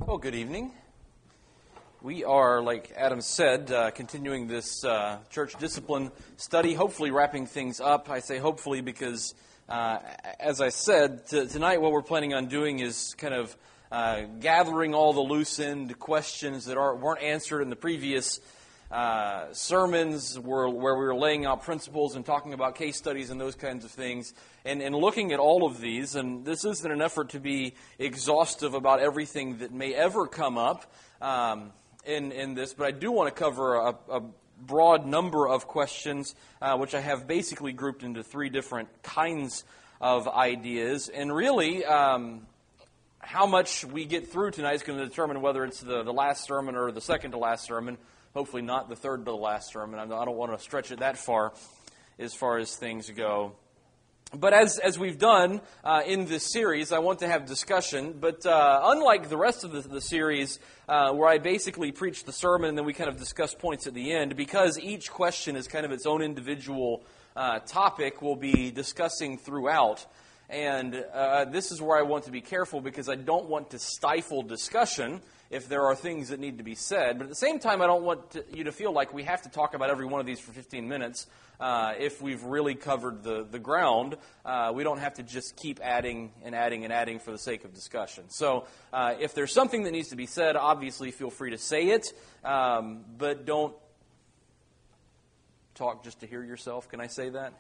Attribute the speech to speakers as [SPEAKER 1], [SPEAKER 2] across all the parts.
[SPEAKER 1] Well, good evening. We are, like Adam said, continuing this church discipline study, hopefully wrapping things up. I say hopefully because, as I said, tonight what we're planning on doing is kind of gathering all the loose-end questions that weren't answered in the previous sermons where we were laying out principles and talking about case studies and those kinds of things, and looking at all of these. And this isn't an effort to be exhaustive about everything that may ever come up in this, but I do want to cover a broad number of questions, which I have basically grouped into three different kinds of ideas. And really, how much we get through tonight is going to determine whether it's the last sermon or the second to last sermon. Hopefully not the third to the last sermon. I don't want to stretch it that far as things go. But as we've done in this series, I want to have discussion. But unlike the rest of the series, where I basically preach the sermon and then we kind of discuss points at the end, because each question is kind of its own individual topic, we'll be discussing throughout. And this is where I want to be careful, because I don't want to stifle discussion if there are things that need to be said. But at the same time, I don't want you to feel like we have to talk about every one of these for 15 minutes. If we've really covered the ground, we don't have to just keep adding and adding and adding for the sake of discussion. So if there's something that needs to be said, obviously feel free to say it, but don't talk just to hear yourself. Can I say that?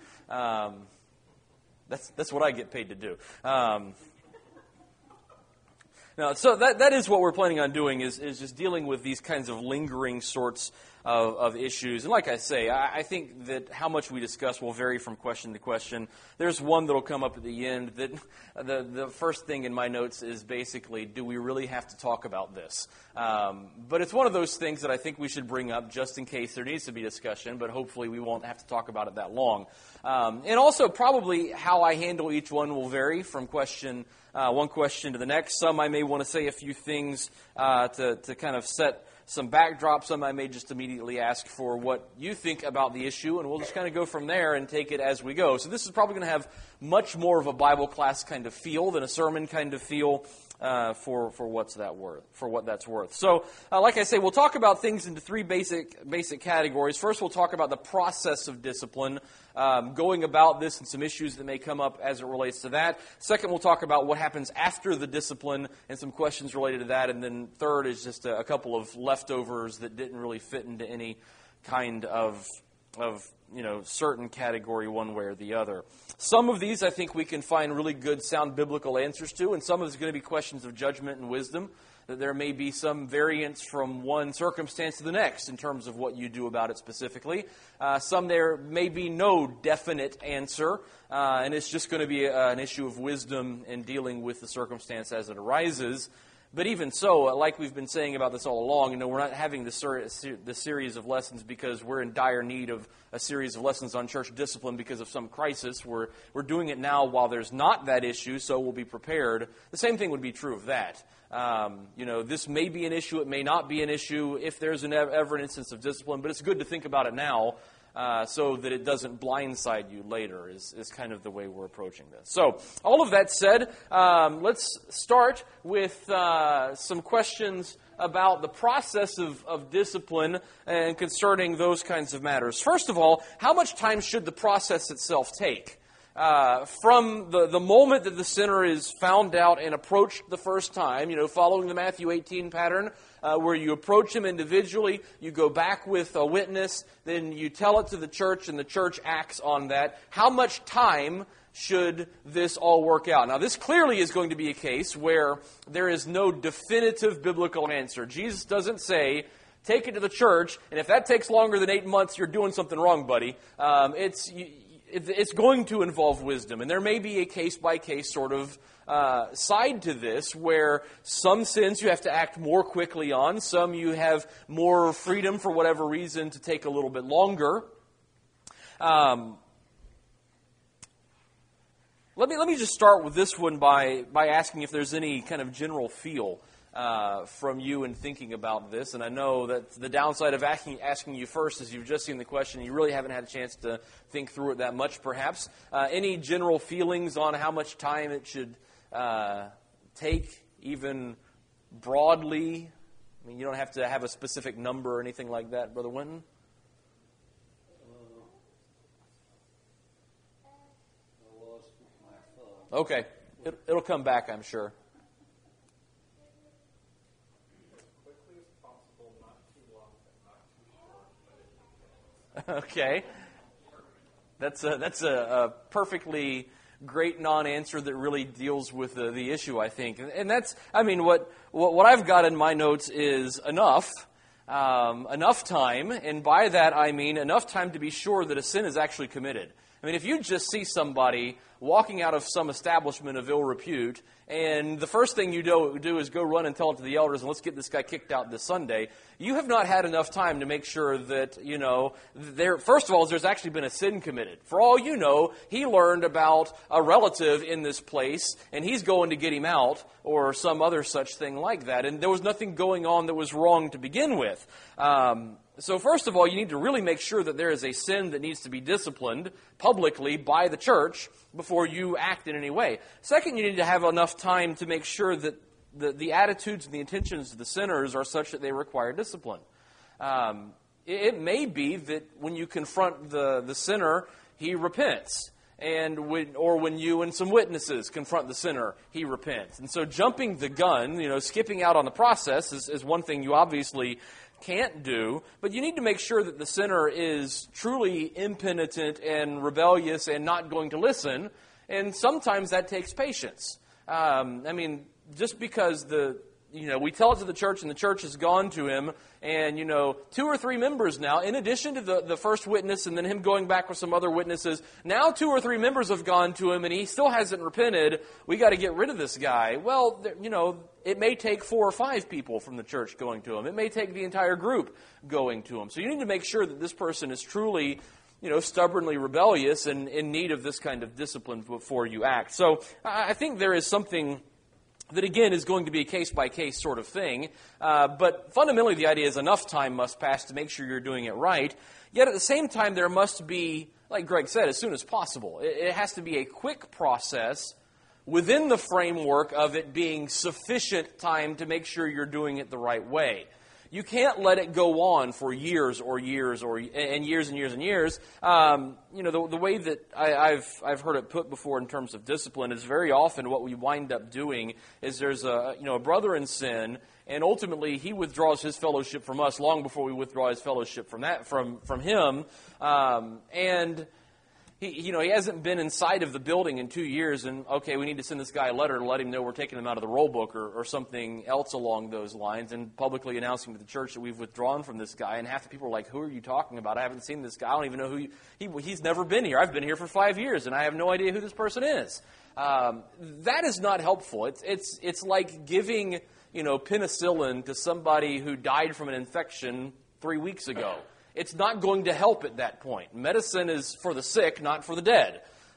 [SPEAKER 1] That's what I get paid to do. Now, so that is what we're planning on doing, is just dealing with these kinds of lingering sorts of issues. And like I say, I think that how much we discuss will vary from question to question. There's one that'll come up at the end that the first thing in my notes is basically, do we really have to talk about this? But it's one of those things that I think we should bring up just in case there needs to be discussion, but hopefully we won't have to talk about it that long. And also probably how I handle each one will vary from one question to the next. Some I may want to say a few things to kind of set some backdrop. Some I may just immediately ask for what you think about the issue, and we'll just kind of go from there and take it as we go. So this is probably going to have much more of a Bible class kind of feel than a sermon kind of feel. For what that's worth. So, like I say, we'll talk about things into three basic categories. First, we'll talk about the process of discipline, going about this and some issues that may come up as it relates to that. Second, we'll talk about what happens after the discipline and some questions related to that. And then third is just a couple of leftovers that didn't really fit into any kind of certain category one way or the other. Some of these I think we can find really good, sound biblical answers to, and some of it's going to be questions of judgment and wisdom, that there may be some variance from one circumstance to the next in terms of what you do about it specifically. Some there may be no definite answer, and it's just going to be an issue of wisdom in dealing with the circumstance as it arises. But even so, like we've been saying about this all along, we're not having this series of lessons because we're in dire need of a series of lessons on church discipline because of some crisis. We're doing it now while there's not that issue, so we'll be prepared. The same thing would be true of that. This may be an issue, it may not be an issue if there's ever an instance of discipline, but it's good to think about it now. So that it doesn't blindside you later is kind of the way we're approaching this. So, all of that said, let's start with some questions about the process of discipline and concerning those kinds of matters. First of all, how much time should the process itself take? From the moment that the sinner is found out and approached the first time, following the Matthew 18 pattern, where you approach him individually, you go back with a witness, then you tell it to the church, and the church acts on that. How much time should this all work out? Now, this clearly is going to be a case where there is no definitive biblical answer. Jesus doesn't say, take it to the church, and if that takes longer than 8 months, you're doing something wrong, buddy. It's going to involve wisdom, and there may be a case-by-case sort of side to this, where some sins you have to act more quickly on, some you have more freedom for whatever reason to take a little bit longer. Let me just start with this one by asking if there's any kind of general feel from you in thinking about this. And I know that the downside of asking you first is you've just seen the question and you really haven't had a chance to think through it that much, perhaps. Any general feelings on how much time it should take, even broadly? I mean, you don't have to have a specific number or anything like that, Brother Winton? Okay. It'll come back, I'm sure. Okay. That's a perfectly great non-answer that really deals with the issue, I think. And that's, I mean, what I've got in my notes is enough time, and by that I mean enough time to be sure that a sin is actually committed. I mean, if you just see somebody walking out of some establishment of ill repute, and the first thing you do is go run and tell it to the elders, and let's get this guy kicked out this Sunday, you have not had enough time to make sure that, first of all, there's actually been a sin committed. For all you know, he learned about a relative in this place, and he's going to get him out, or some other such thing like that, and there was nothing going on that was wrong to begin with. So first of all, you need to really make sure that there is a sin that needs to be disciplined publicly by the church before you act in any way. Second, you need to have enough time to make sure that the attitudes and the intentions of the sinners are such that they require discipline. It may be that when you confront the sinner, he repents. Or when you and some witnesses confront the sinner, he repents. And so jumping the gun, skipping out on the process is one thing you obviously can't do, but you need to make sure that the sinner is truly impenitent and rebellious and not going to listen, and sometimes that takes patience. Just because we tell it to the church and the church has gone to him, and 2 or 3 members now, in addition to the first witness and then him going back with some other witnesses, now 2 or 3 members have gone to him and he still hasn't repented. We got to get rid of this guy. Well, it may take 4 or 5 people from the church going to him. It may take the entire group going to him. So you need to make sure that this person is truly stubbornly rebellious and in need of this kind of discipline before you act. So I think there is something that, again, is going to be a case-by-case sort of thing. But fundamentally, the idea is enough time must pass to make sure you're doing it right. Yet at the same time, there must be, like Greg said, as soon as possible. It has to be a quick process within the framework of it being sufficient time to make sure you're doing it the right way. You can't let it go on for years and years and years and years. The way that I've heard it put before in terms of discipline is very often what we wind up doing is there's a brother in sin, and ultimately he withdraws his fellowship from us long before we withdraw his fellowship from him, and he hasn't been inside of the building in 2 years, and okay, we need to send this guy a letter to let him know we're taking him out of the roll book or something else along those lines, and publicly announcing to the church that we've withdrawn from this guy. And half the people are like, "Who are you talking about? I haven't seen this guy. I don't even know who he's never been here. I've been here for 5 years, and I have no idea who this person is." That is not helpful. It's like giving penicillin to somebody who died from an infection 3 weeks ago. It's not going to help at that point. Medicine is for the sick, not for the dead.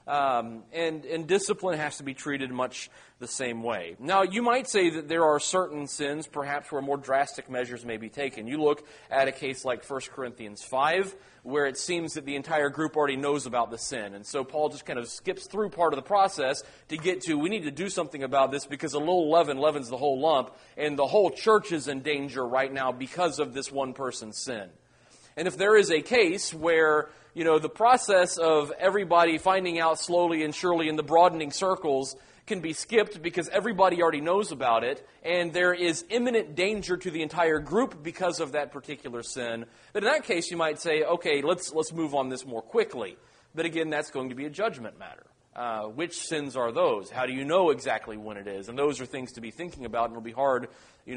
[SPEAKER 1] And discipline has to be treated much the same way. Now, you might say that there are certain sins, perhaps, where more drastic measures may be taken. You look at a case like 1 Corinthians 5, where it seems that the entire group already knows about the sin. And so Paul just kind of skips through part of the process to get to, we need to do something about this because a little leaven leavens the whole lump, and the whole church is in danger right now because of this one person's sin. And if there is a case where, the process of everybody finding out slowly and surely in the broadening circles can be skipped because everybody already knows about it, and there is imminent danger to the entire group because of that particular sin, then in that case you might say, okay, let's move on this more quickly. But again, that's going to be a judgment matter. Which sins are those? How do you know exactly when it is? And those are things to be thinking about, and it'll be hard,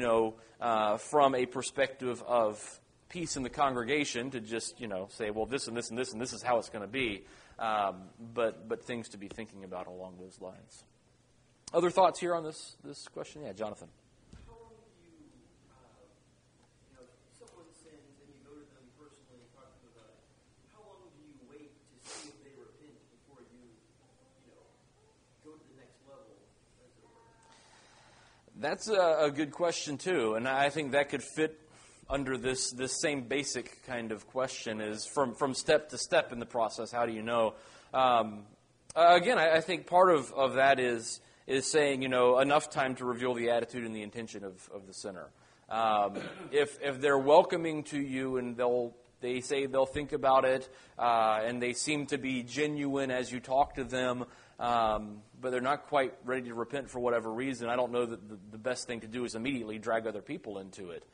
[SPEAKER 1] from a perspective of peace in the congregation to just, say, well, this and this and this and this is how it's going to be. But things to be thinking about along those lines. Other thoughts here on this question? Yeah, Jonathan.
[SPEAKER 2] How long do you, someone sins and you go to them personally and talk to them about it, how long do you wait to see if they repent before you, go to the next level, as it were?
[SPEAKER 1] That's a good question, too. And I think that could fit under this same basic kind of question is from step to step in the process. How do you know? Again, I think part of that is is saying, enough time to reveal the attitude and the intention of the sinner. If they're welcoming to you and they say they'll think about it, and they seem to be genuine as you talk to them, but they're not quite ready to repent for whatever reason, I don't know that the best thing to do is immediately drag other people into it.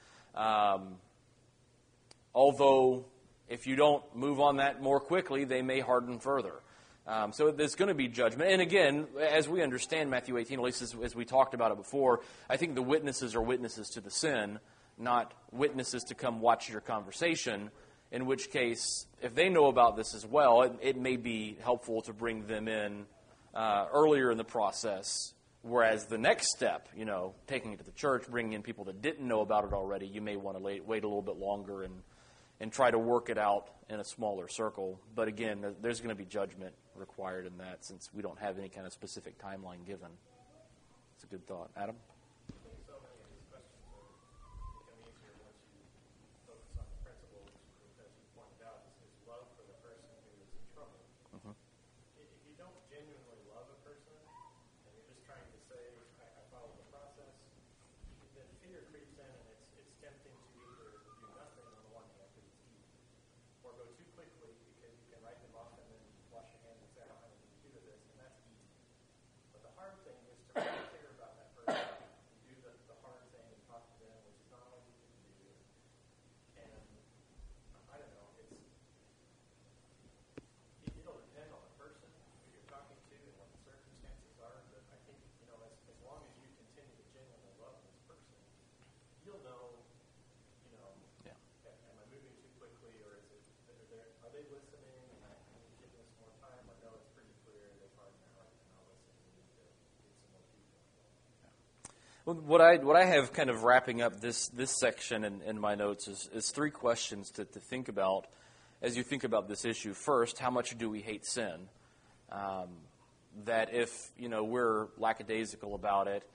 [SPEAKER 1] Although, if you don't move on that more quickly, they may harden further. So there's going to be judgment. And again, as we understand Matthew 18, at least as we talked about it before, I think the witnesses are witnesses to the sin, not witnesses to come watch your conversation, in which case, if they know about this as well, it may be helpful to bring them in earlier in the process. Whereas the next step, taking it to the church, bringing in people that didn't know about it already, you may want to wait a little bit longer and try to work it out in a smaller circle. But again, there's going to be judgment required in that since we don't have any kind of specific timeline given. It's a good thought. Adam?
[SPEAKER 3] So many of these questions become easier once you focus on the principle, which, as you pointed out, is love for the person who is in trouble.
[SPEAKER 1] Mm-hmm.
[SPEAKER 3] If you don't genuinely love a person, and you're just trying to say, I follow the process, then fear creeps in, and it's tempting to either do nothing on the one hand, because it's easy, or go too quickly because you can write them off and then wash your hands and say, I don't have anything to do with this, and that's easy. But the hard thing is to really care about that person and do the hard thing and talk to them, which is not all you can do. And I don't know, it'll depend on the person who you're talking to and what the circumstances are. But I think, as long as you continue to genuinely love this person, you'll know, am I moving too quickly, or are they listening, and I need to give this more time, or no, it's pretty clear they've hardened their heart and not listening, we need to get some more people involved.
[SPEAKER 1] Well, what I have kind of wrapping up this section in my notes is three questions to think about as you think about this issue. First, how much do we hate sin? That if we're lackadaisical about it,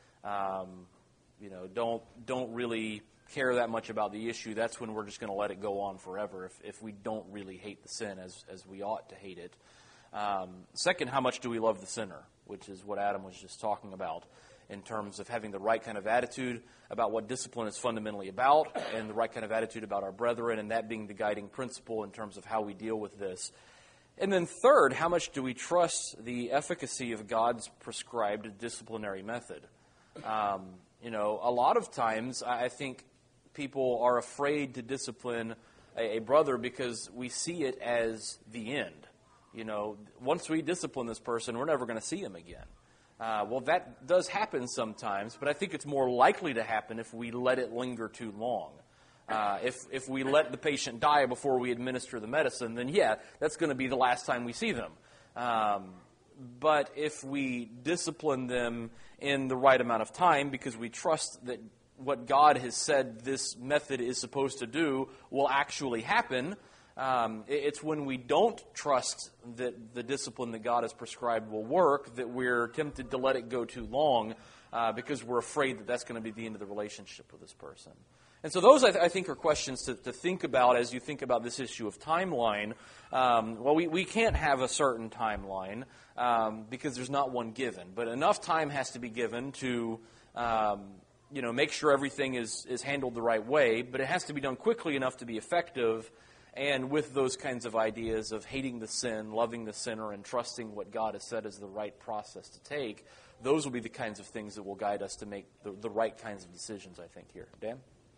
[SPEAKER 1] don't really care that much about the issue, that's when we're just going to let it go on forever if we don't really hate the sin as we ought to hate it. Second, how much do we love the sinner, which is what Adam was just talking about, in terms of having the right kind of attitude about what discipline is fundamentally about and the right kind of attitude about our brethren, and that being the guiding principle in terms of how we deal with this. And then third, how much do we trust the efficacy of God's prescribed disciplinary method? A lot of times I think people are afraid to discipline a brother because we see it as the end. Once we discipline this person, we're never going to see him again. Well, that does happen sometimes, but I think it's more likely to happen if we let it linger too long. If we let the patient die before we administer the medicine, then that's going to be the last time we see them. But if we discipline them in the right amount of time because we trust that what God has said this method is supposed to do will actually happen, it's when we don't trust that the discipline that God has prescribed will work that we're tempted to let it go too long because we're afraid that that's going to be the end of the relationship with this person. And so those, I think, are questions to think about as you think about this issue of timeline. We can't have a certain timeline because there's not one given. But enough time has to be given to make sure everything is handled the right way. But it has to be done quickly enough to be effective. And with those kinds of ideas of hating the sin, loving the sinner, and trusting what God has said is the right process to take, those will be the kinds of things that will guide us to make the right kinds of decisions, I think, here. Dan?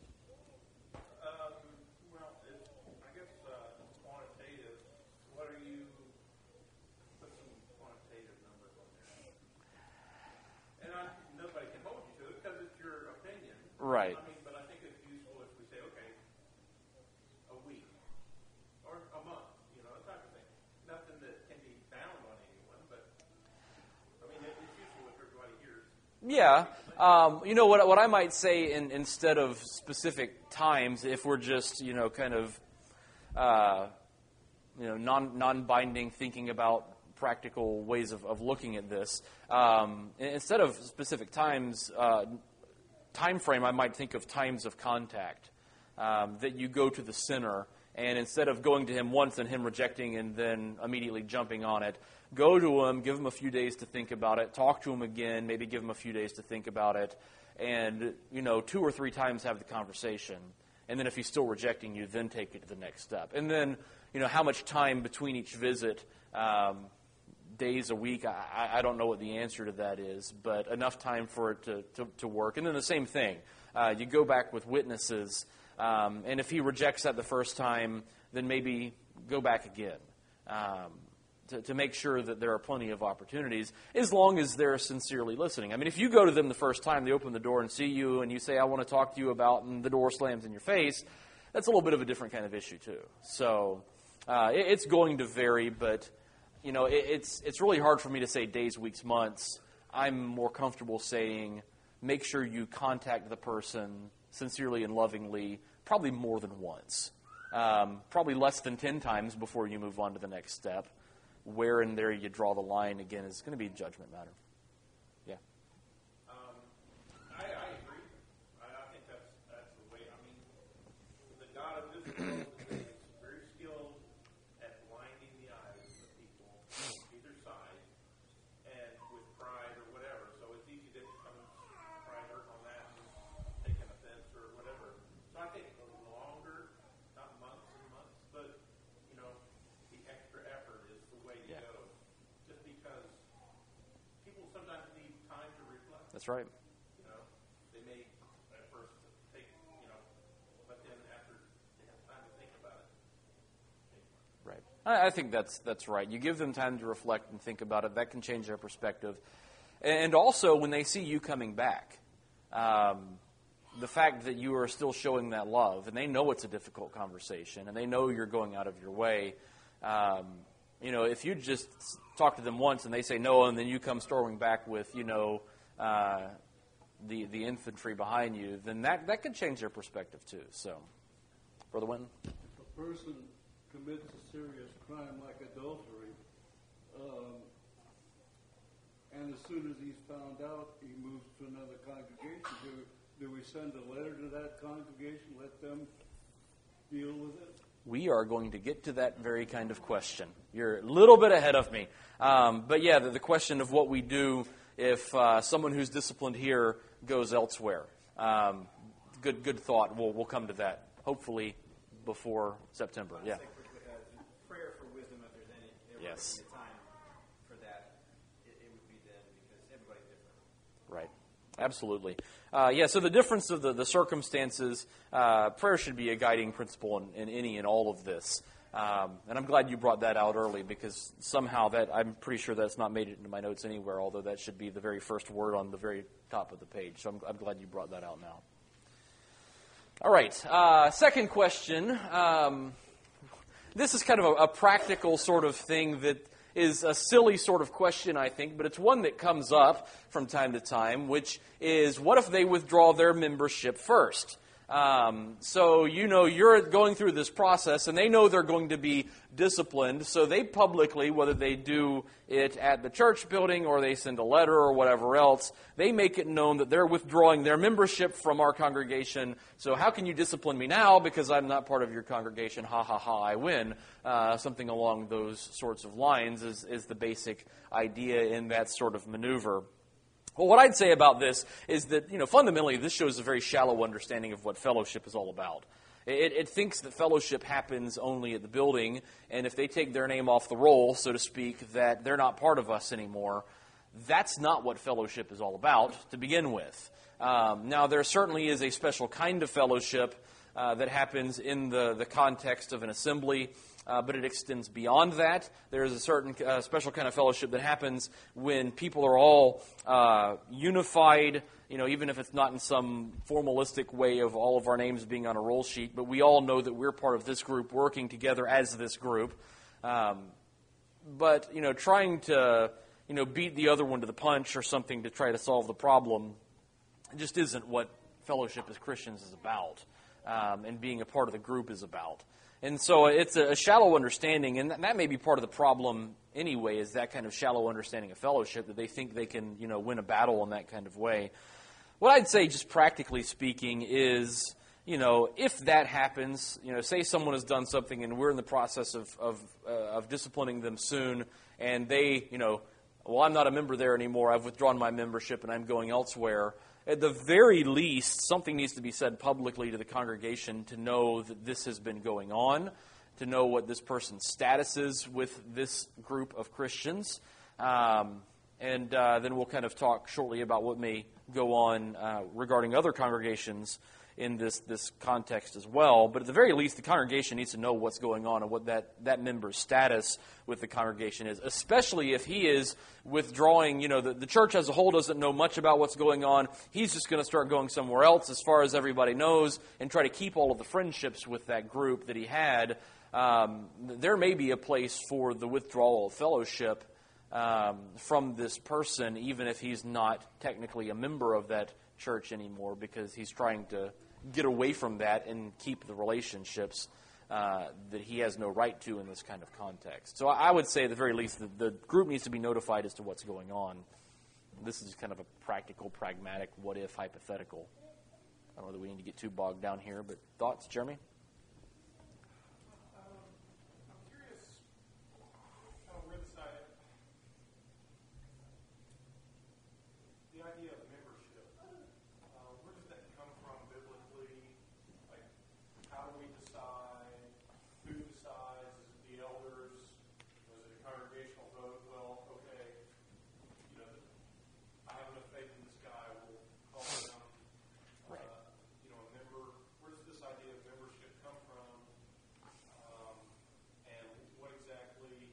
[SPEAKER 3] Quantitative, what are you, put some quantitative numbers on there. And nobody can hold you to it because it's your opinion.
[SPEAKER 1] Right.
[SPEAKER 3] But I think it's useful if we say, okay, a week or a month, that type of thing. Nothing that can be bound on anyone, but it's useful if everybody hears.
[SPEAKER 1] Yeah. What I might say instead of specific times, if we're just, non-binding thinking about practical ways of looking at this, instead of specific times, time frame, I might think of times of contact, that you go to the sinner And instead of going to him once and him rejecting and then immediately jumping on it, go to him, give him a few days to think about it, talk to him again, maybe give him a few days to think about it, and, 2 or 3 times have the conversation. And then if he's still rejecting you, then take it to the next step. And then, how much time between each visit, days a week, I don't know what the answer to that is, but enough time for it to work. And then the same thing. You go back with witnesses, and if he rejects that the first time, then maybe go back again to make sure that there are plenty of opportunities, as long as they're sincerely listening. I mean, if you go to them the first time, they open the door and see you, and you say, I want to talk to you about, and the door slams in your face, that's a little bit of a different kind of issue, too. So it's going to vary, but it's really hard for me to say days, weeks, months. I'm more comfortable saying make sure you contact the person sincerely and lovingly, probably more than once. Probably less than 10 times before you move on to the next step. Where in there you draw the line, again, is going to be a judgment matter. Yeah.
[SPEAKER 4] I agree. I think that's the way. I mean, the God of this world is very skilled at blinding the eyes of people, either side, and with pride or whatever. So it's easy to become pride hurt on that and take an offense or whatever. So I think it goes longer, not months and months, but the extra effort is the way to go. Just because people sometimes need time to reflect.
[SPEAKER 1] That's right.
[SPEAKER 4] They may at first take, but then after they have time to think about it.
[SPEAKER 1] Right. I think that's right. You give them time to reflect and think about it. That can change their perspective. And also, when they see you coming back, the fact that you are still showing that love, and they know it's a difficult conversation, and they know you're going out of your way. If you just talk to them once and they say no, and then you come storming back with, the infantry behind you, then that could change their perspective too. So, Brother Winton?
[SPEAKER 5] If a person commits a serious crime like adultery, and as soon as he's found out, he moves to another congregation, do we send a letter to that congregation, let them deal with it?
[SPEAKER 1] We are going to get to that very kind of question. You're a little bit ahead of me. But yeah, the question of what we do if someone who's disciplined here goes elsewhere. Good thought. We'll come to that, hopefully, before September. Yeah.
[SPEAKER 2] Prayer for wisdom, if there's any.
[SPEAKER 1] Yes.
[SPEAKER 2] Be a time for that, it would be then, because everybody's different.
[SPEAKER 1] Right. Absolutely. So the difference of the circumstances, prayer should be a guiding principle in any and all of this. And I'm glad you brought that out early, because somehow I'm pretty sure that's not made it into my notes anywhere, although that should be the very first word on the very top of the page. So I'm glad you brought that out now. All right. Second question. This is kind of a practical sort of thing that is a silly sort of question, I think, but it's one that comes up from time to time, which is, what if they withdraw their membership first? So you're going through this process, and they know they're going to be disciplined, so they publicly, whether they do it at the church building or they send a letter or whatever else, they make it known that they're withdrawing their membership from our congregation. So how can you discipline me now because I'm not part of your congregation? Ha, ha, ha, I win. Something along those sorts of lines is the basic idea in that sort of maneuver. Well, what I'd say about this is that, fundamentally, this shows a very shallow understanding of what fellowship is all about. It thinks that fellowship happens only at the building, and if they take their name off the roll, so to speak, that they're not part of us anymore. That's not what fellowship is all about to begin with. Now, there certainly is a special kind of fellowship that happens in the context of an assembly, but it extends beyond that. There is a certain special kind of fellowship that happens when people are all unified, even if it's not in some formalistic way of all of our names being on a roll sheet, but we all know that we're part of this group, working together as this group. But trying to, beat the other one to the punch or something to try to solve the problem just isn't what fellowship as Christians is about, and being a part of the group is about. And so it's a shallow understanding, and that may be part of the problem anyway, is that kind of shallow understanding of fellowship, that they think they can, win a battle in that kind of way. What I'd say, just practically speaking, is if that happens, say someone has done something and we're in the process of disciplining them soon, and they, well, I'm not a member there anymore, I've withdrawn my membership and I'm going elsewhere. At the very least, something needs to be said publicly to the congregation to know that this has been going on, to know what this person's status is with this group of Christians. And then we'll kind of talk shortly about what may go on regarding other congregations in this context as well. But at the very least, the congregation needs to know what's going on and what that member's status with the congregation is, especially if he is withdrawing. The church as a whole doesn't know much about what's going on. He's just going to start going somewhere else as far as everybody knows and try to keep all of the friendships with that group that he had. There may be a place for the withdrawal of fellowship from this person, even if he's not technically a member of that church anymore, because he's trying to get away from that and keep the relationships that he has no right to in this kind of context. So I would say at the very least the group needs to be notified as to what's going on. This is kind of a practical, pragmatic, what-if hypothetical. I don't know that we need to get too bogged down here, but thoughts, Jeremy?
[SPEAKER 3] I'm curious where this the idea of membership, where does that come from biblically? Like, how do we decide? Who decides? Is it the elders? Was it a congregational vote? Well, okay, I have enough faith in this guy. We'll call him, a member. Where does this idea of membership come from? And what exactly,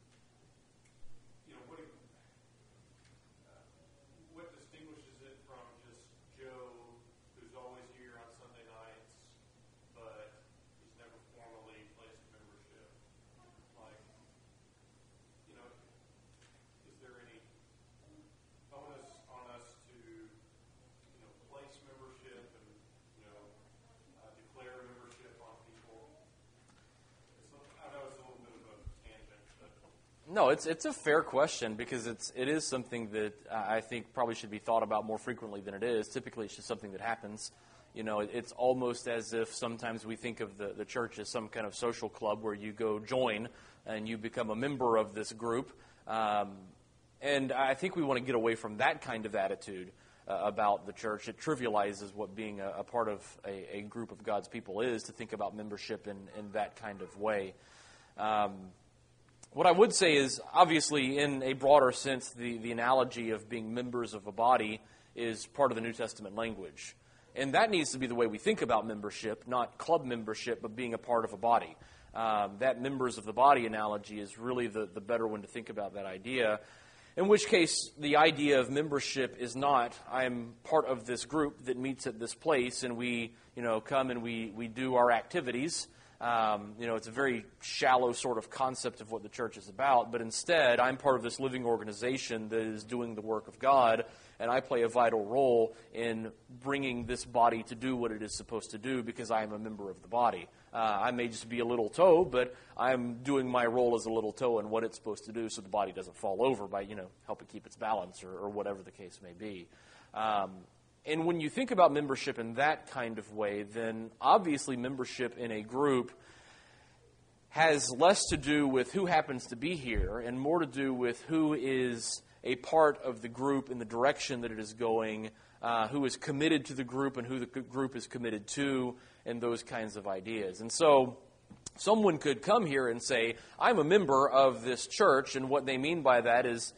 [SPEAKER 3] what distinguishes it from just Joe, who's always here on Sunday nights, but he's never formally placed membership? Like, is there any onus on us to, place membership and, declare membership on people? I know it's a little bit of a tangent, but...
[SPEAKER 1] No, it's a fair question because it is something that I think probably should be thought about more frequently than it is. Typically, it's just something that happens. It's almost as if sometimes we think of the church as some kind of social club where you go join and you become a member of this group. And I think we want to get away from that kind of attitude about the church. It trivializes what being a part of a group of God's people is, to think about membership in that kind of way. What I would say is, obviously, in a broader sense, the analogy of being members of a body is part of the New Testament language. And that needs to be the way we think about membership, not club membership, but being a part of a body. That members of the body analogy is really the better one to think about that idea. In which case, the idea of membership is not, I'm part of this group that meets at this place, and we come and we do our activities. It's a very shallow sort of concept of what the church is about, but instead, I'm part of this living organization that is doing the work of God, and I play a vital role in bringing this body to do what it is supposed to do because I am a member of the body. I may just be a little toe, but I'm doing my role as a little toe in what it's supposed to do so the body doesn't fall over by, helping keep its balance or whatever the case may be. And when you think about membership in that kind of way, then obviously membership in a group has less to do with who happens to be here and more to do with who is a part of the group in the direction that it is going, who is committed to the group and who the group is committed to, and those kinds of ideas. And so someone could come here and say, I'm a member of this church, and what they mean by that is,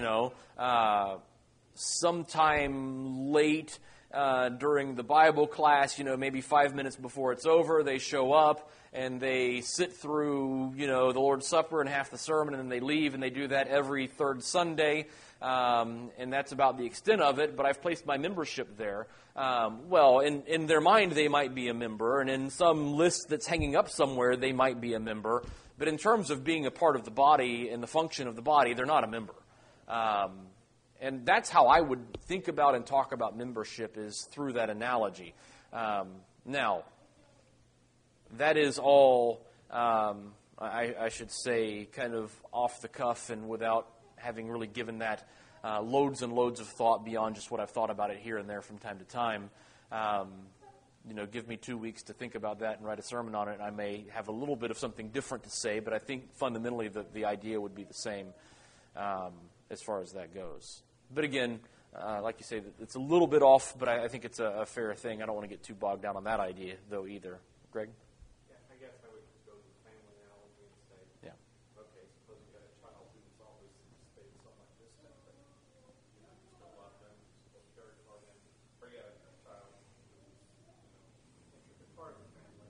[SPEAKER 1] sometime late during the Bible class, maybe 5 minutes before it's over, they show up and they sit through, the Lord's Supper and half the sermon, and then they leave, and they do that every third Sunday, and that's about the extent of it, but I've placed my membership there. Well, in their mind, they might be a member, and in some list that's hanging up somewhere, they might be a member, but in terms of being a part of the body and the function of the body, they're not a member. And that's how I would think about and talk about membership, is through that analogy. Now, that is all, I should say, kind of off the cuff and without having really given that loads and loads of thought beyond just what I've thought about it here and there from time to time. give me 2 weeks to think about that and write a sermon on it, and I may have a little bit of something different to say, but I think fundamentally the idea would be the same as far as that goes. But again, like you say, it's a little bit off, but I think it's a fair thing. I don't want to get too bogged down on that idea, though, either. Greg?
[SPEAKER 3] Yeah, I guess I would just go to the family analogy and say,
[SPEAKER 1] Yeah.
[SPEAKER 3] okay, suppose you got a child who's always stayed somewhat distant, but you still love them, you still care for them, or you got a child who's intricate part of the family.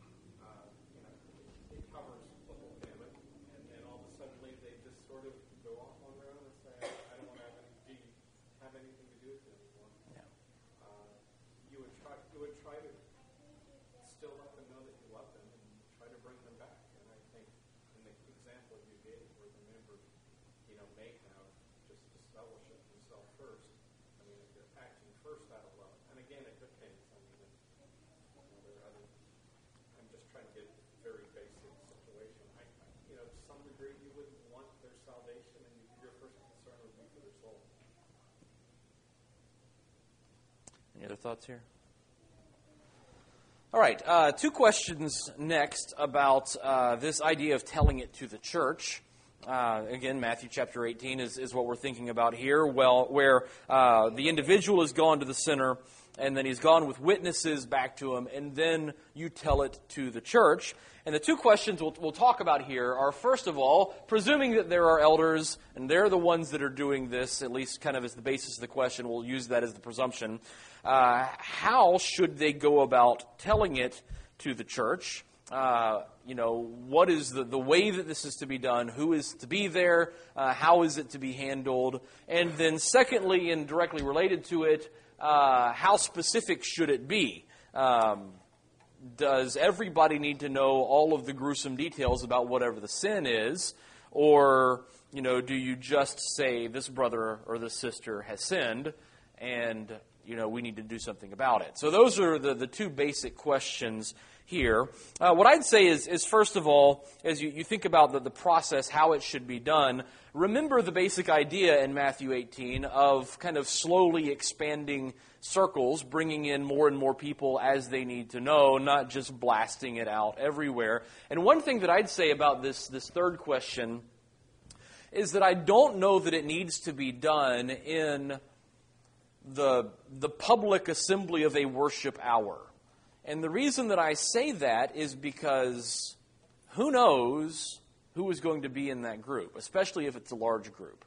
[SPEAKER 3] It covers the whole family, and then all of a sudden they just sort of go off on their own and say, I don't want to have anything to do with it anymore.
[SPEAKER 1] Yeah.
[SPEAKER 3] You would try to still let them know that you love them and try to bring them back. And I think in the example you gave where the member, may have just disfellowship himself first, I mean, if you're acting first out of love, and again, it depends. I mean, there are other, I'm just trying to get very basic situation. To some degree, you wouldn't want their salvation, and your first concern would be for their soul.
[SPEAKER 1] Any other thoughts here? All right, 2 questions next about this idea of telling it to the church. Again, Matthew chapter 18 is what we're thinking about here, where the individual has gone to the sinner, and then he's gone with witnesses back to him, and then you tell it to the church. And the 2 questions we'll talk about here are, first of all, presuming that there are elders, and they're the ones that are doing this, at least kind of as the basis of the question, we'll use that as the presumption. How should they go about telling it to the church? What is the way that this is to be done? Who is to be there? How is it to be handled? And then secondly, and directly related to it, how specific should it be? Does everybody need to know all of the gruesome details about whatever the sin is? Or, do you just say this brother or this sister has sinned and, we need to do something about it? So those are the 2 basic questions here. What I'd say is first of all, as you think about the process, how it should be done, remember the basic idea in Matthew 18 of kind of slowly expanding circles, bringing in more and more people as they need to know, not just blasting it out everywhere. And one thing that I'd say about this third question is that I don't know that it needs to be done in the public assembly of a worship hour. And the reason that I say that is because who knows who is going to be in that group, especially if it's a large group.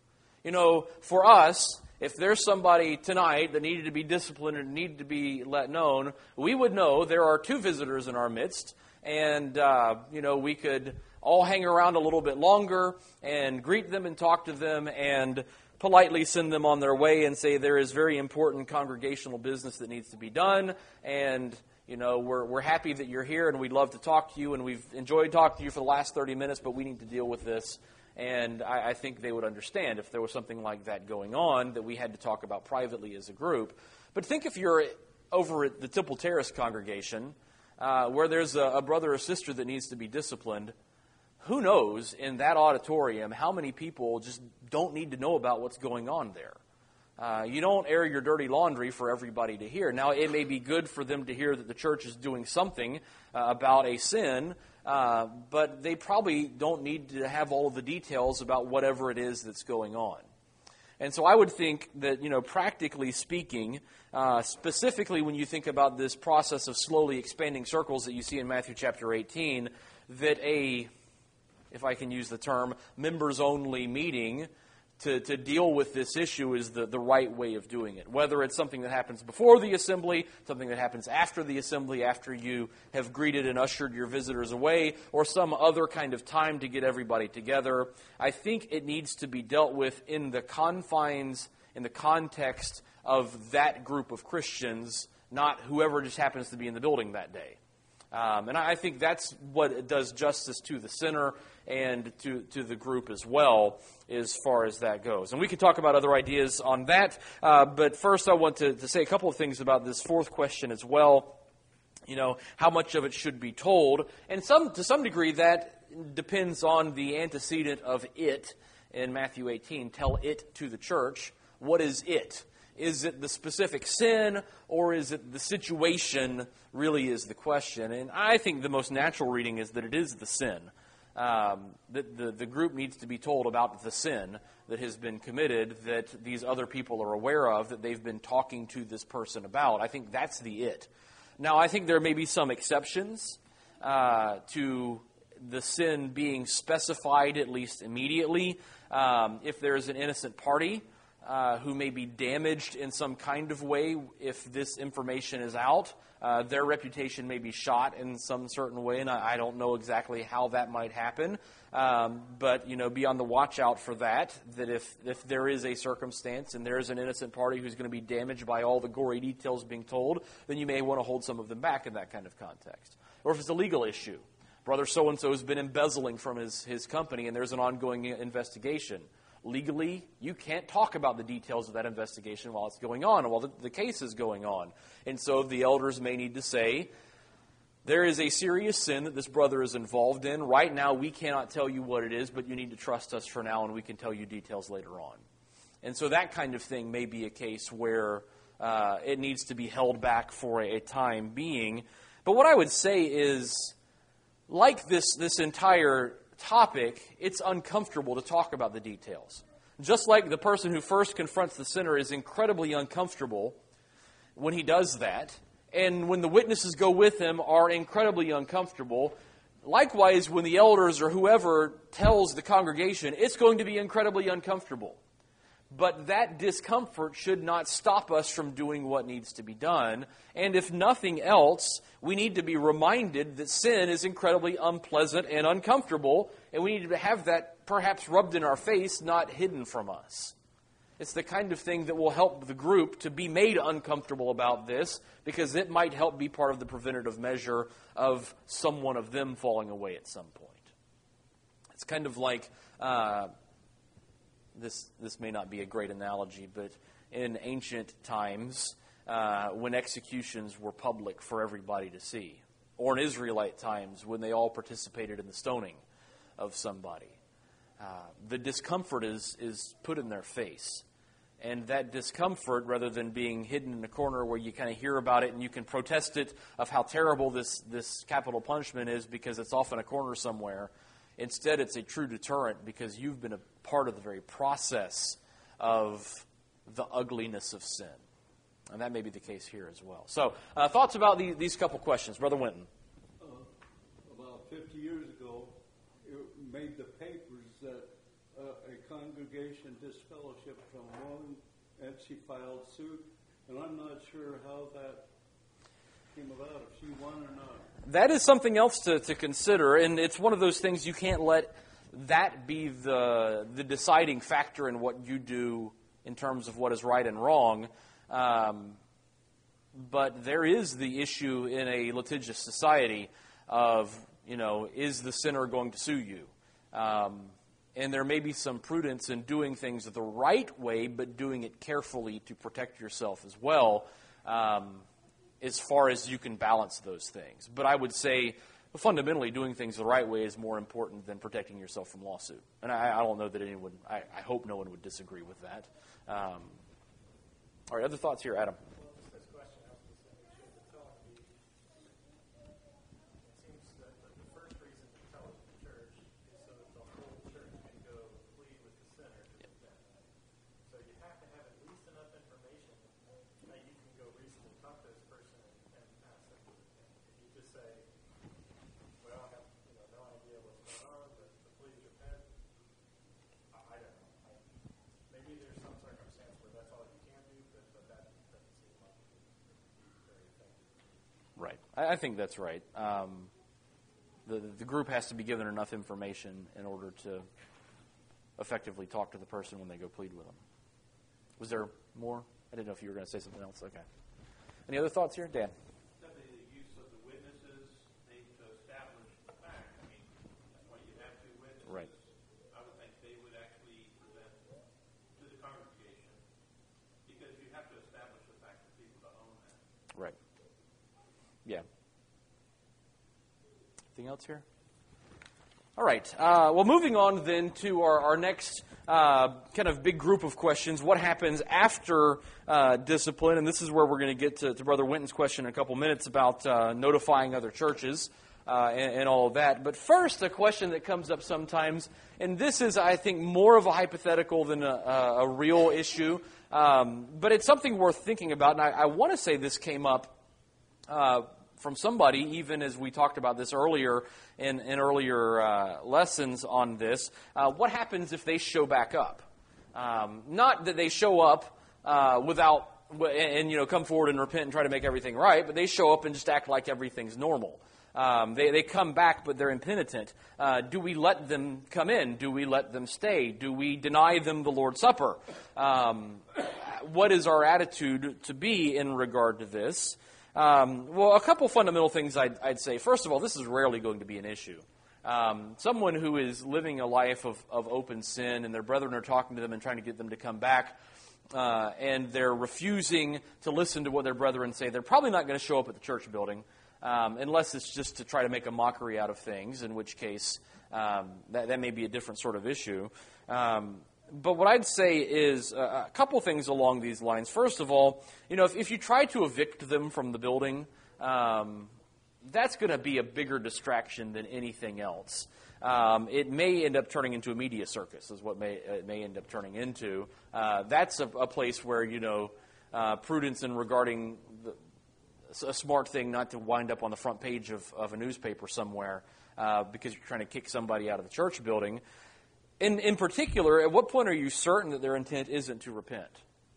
[SPEAKER 1] For us, if there's somebody tonight that needed to be disciplined and needed to be let known, we would know there are 2 visitors in our midst, and we could all hang around a little bit longer and greet them and talk to them and politely send them on their way and say there is very important congregational business that needs to be done, and we're happy that you're here and we'd love to talk to you, and we've enjoyed talking to you for the last 30 minutes, but we need to deal with this. And I think they would understand if there was something like that going on that we had to talk about privately as a group. But think if you're over at the Temple Terrace congregation where there's a brother or sister that needs to be disciplined. Who knows in that auditorium how many people just don't need to know about what's going on there. You don't air your dirty laundry for everybody to hear. Now, it may be good for them to hear that the church is doing something about a sin, but they probably don't need to have all of the details about whatever it is that's going on. And so I would think that, practically speaking, specifically when you think about this process of slowly expanding circles that you see in Matthew chapter 18, that if I can use the term, members-only meeting to deal with this issue is the right way of doing it. Whether it's something that happens before the assembly, something that happens after the assembly, after you have greeted and ushered your visitors away, or some other kind of time to get everybody together, I think it needs to be dealt with in the confines, in the context of that group of Christians, not whoever just happens to be in the building that day. And I think that's what does justice to the sinner and to the group as well, as far as that goes. And we could talk about other ideas on that, but first I want to say a couple of things about this fourth question as well. How much of it should be told. And to some degree that depends on the antecedent of it in Matthew 18. Tell it to the church. What is it? Is it the specific sin, or is it the situation really is the question? And I think the most natural reading is that it is the sin. The group needs to be told about the sin that has been committed, that these other people are aware of, that they've been talking to this person about. I think that's the it. Now, I think there may be some exceptions to the sin being specified, at least immediately. If there is an innocent party who may be damaged in some kind of way if this information is out, their reputation may be shot in some certain way, and I don't know exactly how that might happen. But, be on the watch out for that if there is a circumstance and there is an innocent party who's going to be damaged by all the gory details being told, then you may want to hold some of them back in that kind of context. Or if it's a legal issue. Brother so-and-so has been embezzling from his company, and there's an ongoing investigation. Legally, you can't talk about the details of that investigation while it's going on, while the case is going on. And so the elders may need to say, there is a serious sin that this brother is involved in. Right now, we cannot tell you what it is, but you need to trust us for now, and we can tell you details later on. And so that kind of thing may be a case where it needs to be held back for a time being. But what I would say is, like this entire topic, it's uncomfortable to talk about the details. Just like the person who first confronts the sinner is incredibly uncomfortable when he does that, and when the witnesses go with him are incredibly uncomfortable, likewise when the elders or whoever tells the congregation, it's going to be incredibly uncomfortable. But that discomfort should not stop us from doing what needs to be done. And if nothing else, we need to be reminded that sin is incredibly unpleasant and uncomfortable, and we need to have that perhaps rubbed in our face, not hidden from us. It's the kind of thing that will help the group to be made uncomfortable about this, because it might help be part of the preventative measure of someone of them falling away at some point. It's kind of like... This may not be a great analogy, but in ancient times, when executions were public for everybody to see, or in Israelite times when they all participated in the stoning of somebody, the discomfort is put in their face. And that discomfort, rather than being hidden in a corner where you kind of hear about it and you can protest it of how terrible this capital punishment is because it's off in a corner somewhere, instead, it's a true deterrent because you've been a part of the very process of the ugliness of sin. And that may be the case here as well. So, thoughts about these couple questions. Brother Winton.
[SPEAKER 5] About 50 years ago, it made the papers that a congregation disfellowshipped from one, and she filed suit. And I'm not sure how that came about, if she won or not.
[SPEAKER 1] That is something else to consider, and it's one of those things you can't let that be the deciding factor in what you do in terms of what is right and wrong. But there is the issue in a litigious society of, is the sinner going to sue you? And there may be some prudence in doing things the right way, but doing it carefully to protect yourself as well. As far as you can balance those things. But I would say, fundamentally, doing things the right way is more important than protecting yourself from lawsuit. And I don't know that anyone, I hope no one would disagree with that. All right, other thoughts here, Adam?
[SPEAKER 3] Well, just this question, how specific should the telling be? It seems that the first reason to tell it to the church is so that the whole church can go plead with the sinner to repent. So you have to have at least enough information that you can go reasonably talk to this person and ask them to repent. If you just say, well, I have no idea what's going on, but please repent, I don't know. Maybe there's some circumstance where that's all you can do, but that doesn't seem like it would be very effective.
[SPEAKER 1] Right. I think that's right. The group has to be given enough information in order to effectively talk to the person when they go plead with them. Was there more? I didn't know if you were going to say something else. Okay. Any other thoughts here? Dan?
[SPEAKER 4] Definitely the use of the witnesses need to establish the fact. I mean, that's why you have two witnesses.
[SPEAKER 1] Right.
[SPEAKER 4] I would think they would actually present to the congregation because you have to establish the fact for people to own that.
[SPEAKER 1] Right. Yeah. Anything else here? All right. Well, moving on then to our next kind of big group of questions. What happens after discipline? And this is where we're going to get to Brother Winton's question in a couple minutes about notifying other churches and all of that. But first, a question that comes up sometimes, and this is, I think, more of a hypothetical than a real issue, but it's something worth thinking about. And I want to say this came up from somebody, even as we talked about this earlier in earlier lessons on this. What happens if they show back up? Not that they show up without and come forward and repent and try to make everything right, but they show up and just act like everything's normal. They come back, but they're impenitent. Do we let them come in? Do we let them stay? Do we deny them the Lord's Supper? What is our attitude to be in regard to this? Well, a couple fundamental things I'd say. First of all, this is rarely going to be an issue. Someone who is living a life of open sin and their brethren are talking to them and trying to get them to come back, and they're refusing to listen to what their brethren say, they're probably not going to show up at the church building unless it's just to try to make a mockery out of things, in which case that may be a different sort of issue. But what I'd say is a couple things along these lines. First of all, if you try to evict them from the building, that's going to be a bigger distraction than anything else. It may end up turning into a media circus, is what it may end up turning into. That's a place where, prudence in regarding a smart thing not to wind up on the front page of a newspaper somewhere because you're trying to kick somebody out of the church building. In particular, at what point are you certain that their intent isn't to repent?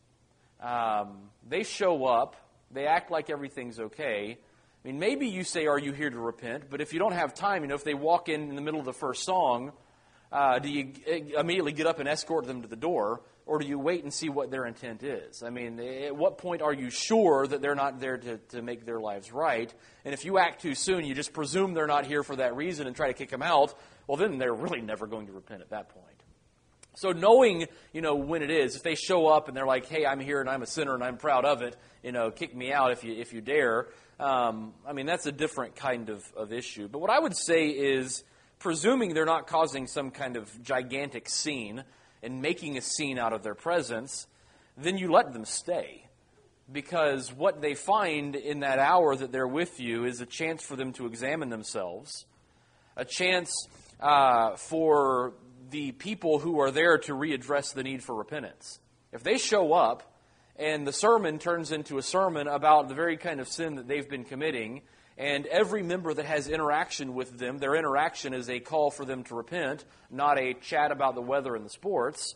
[SPEAKER 1] They show up. They act like everything's okay. I mean, maybe you say, are you here to repent? But if you don't have time, if they walk in the middle of the first song, do you immediately get up and escort them to the door? Or do you wait and see what their intent is? I mean, at what point are you sure that they're not there to make their lives right? And if you act too soon, you just presume they're not here for that reason and try to kick them out, well, then they're really never going to repent at that point. So knowing, when it is, if they show up and they're like, hey, I'm here and I'm a sinner and I'm proud of it, kick me out if you dare, that's a different kind of issue. But what I would say is, presuming they're not causing some kind of gigantic scene and making a scene out of their presence, then you let them stay. Because what they find in that hour that they're with you is a chance for them to examine themselves, a chance for the people who are there to readdress the need for repentance. If they show up and the sermon turns into a sermon about the very kind of sin that they've been committing, and every member that has interaction with them, their interaction is a call for them to repent, not a chat about the weather and the sports,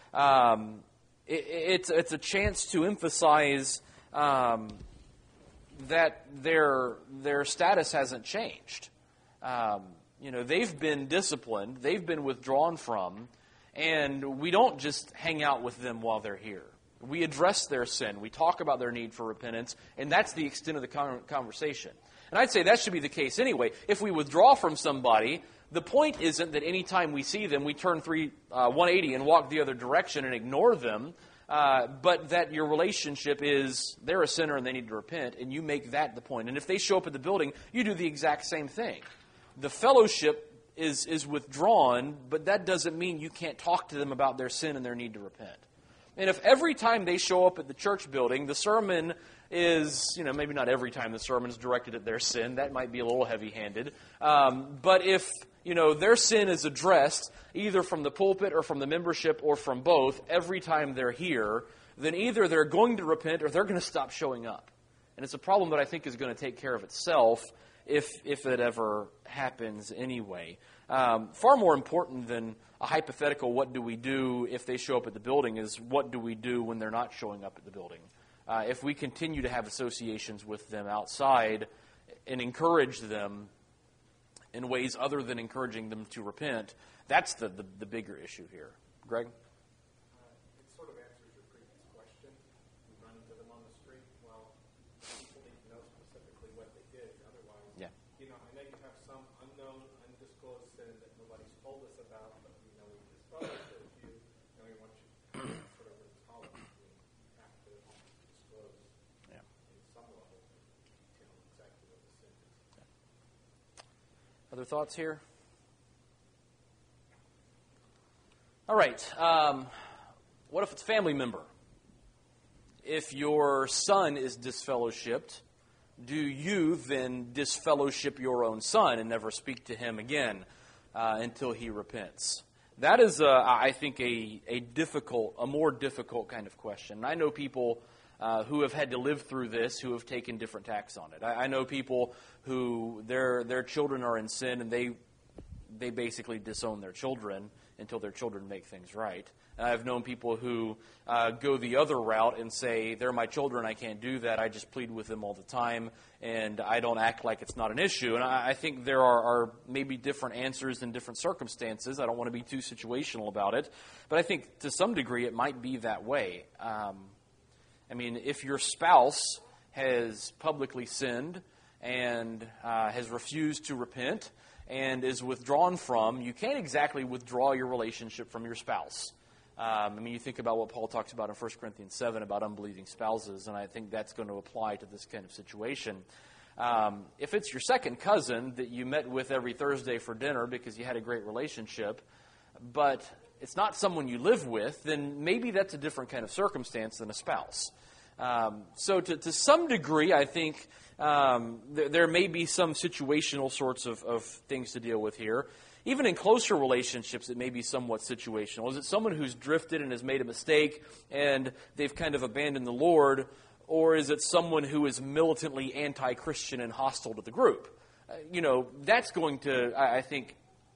[SPEAKER 1] it's a chance to emphasize that their status hasn't changed. They've been disciplined, they've been withdrawn from, and we don't just hang out with them while they're here. We address their sin, we talk about their need for repentance, and that's the extent of the conversation. And I'd say that should be the case anyway. If we withdraw from somebody, the point isn't that any time we see them, we turn 180 and walk the other direction and ignore them, but that your relationship is they're a sinner and they need to repent, and you make that the point. And if they show up at the building, you do the exact same thing. The fellowship is withdrawn, but that doesn't mean you can't talk to them about their sin and their need to repent. And if every time they show up at the church building, the sermon is, maybe not every time the sermon is directed at their sin, that might be a little heavy-handed, but if, their sin is addressed either from the pulpit or from the membership or from both every time they're here, then either they're going to repent or they're going to stop showing up. And it's a problem that I think is going to take care of itself if it ever happens anyway. Far more important than a hypothetical, what do we do if they show up at the building, is what do we do when they're not showing up at the building? If we continue to have associations with them outside and encourage them in ways other than encouraging them to repent, that's the bigger issue here. Greg?
[SPEAKER 3] It sort of answers your previous question. We run into them on the street. Well, people need to know specifically what they did. Otherwise,
[SPEAKER 1] Yeah.
[SPEAKER 3] I know you have some unknown, undisclosed sin that nobody's told us about, but we know we disclosed it. We want you sort of intolerant. We have to disclose
[SPEAKER 1] Yeah.
[SPEAKER 3] in some level exactly what the sin is.
[SPEAKER 1] Other thoughts here? All right. What if it's a family member? If your son is disfellowshipped, do you then disfellowship your own son and never speak to him again until he repents? That is, I think, a more difficult kind of question. And I know people who have had to live through this who have taken different tacks on it. I know people who their children are in sin and they basically disown their children until their children make things right. And I've known people who go the other route and say, they're my children, I can't do that, I just plead with them all the time, and I don't act like it's not an issue. And I think there are maybe different answers in different circumstances. I don't want to be too situational about it, but I think to some degree it might be that way. I mean, if your spouse has publicly sinned and has refused to repent and is withdrawn from, you can't exactly withdraw your relationship from your spouse. I mean, you think about what Paul talks about in 1 Corinthians 7 about unbelieving spouses, and I think that's going to apply to this kind of situation. If it's your second cousin that you met with every Thursday for dinner because you had a great relationship, but it's not someone you live with, then maybe that's a different kind of circumstance than a spouse. So to some degree, I think there may be some situational sorts of things to deal with here. Even in closer relationships, it may be somewhat situational. Is it someone who's drifted and has made a mistake and they've kind of abandoned the Lord, or is it someone who is militantly anti-Christian and hostile to the group? That's going to, I think,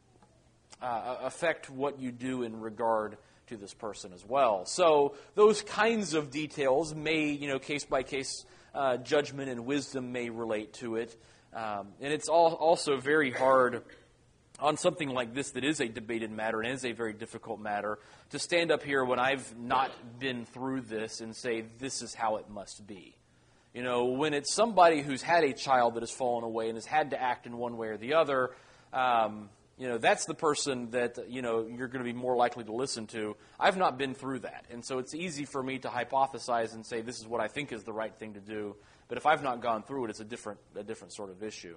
[SPEAKER 1] affect what you do in regard to this person as well. So those kinds of details may, case by case judgment and wisdom may relate to it. And it's also very hard on something like this that is a debated matter and is a very difficult matter to stand up here when I've not been through this and say this is how it must be. When it's somebody who's had a child that has fallen away and has had to act in one way or the other, that's the person that, you're going to be more likely to listen to. I've not been through that. And so it's easy for me to hypothesize and say this is what I think is the right thing to do. But if I've not gone through it, it's a different sort of issue.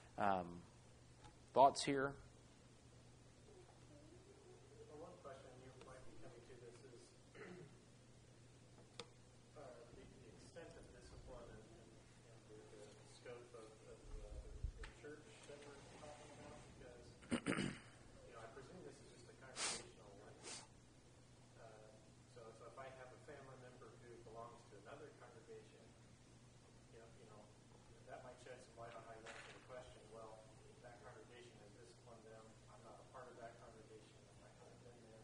[SPEAKER 1] Thoughts here?
[SPEAKER 3] Well, one question you might be coming to this is the extent of discipline and the scope of the church that we're talking about, because I presume this is just a congregational one. So if I have a family member who belongs to another congregation, that might shed some light on how you answer the question. Well, that congregation has disciplined them. I'm not a part of that congregation. I'm not kind of been there.